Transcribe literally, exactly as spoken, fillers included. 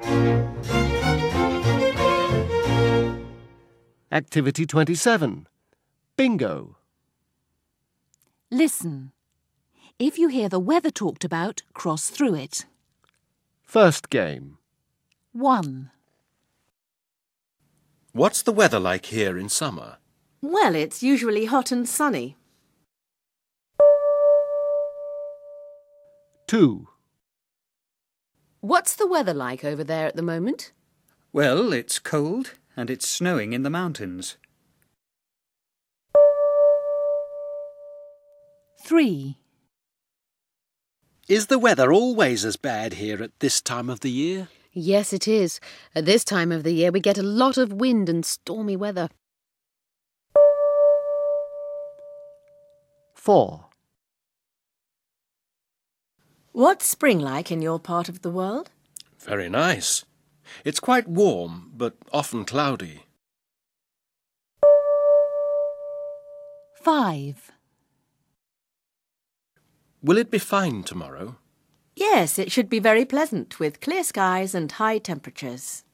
Activity twenty-seven. Bingo. Listen. If you hear the weather talked about, cross through it. First game. one. What's the weather like here in summer? Well, it's usually hot and sunny. two. What's the weather like over there at the moment? Well, it's cold and it's snowing in the mountains. three. Is the weather always as bad here at this time of the year? Yes, it is. At this time of the year, we get a lot of wind and stormy weather. four. What's spring like in your part of the world? Very nice. It's quite warm, but often cloudy. five. Will it be fine tomorrow? Yes, it should be very pleasant with clear skies and high temperatures.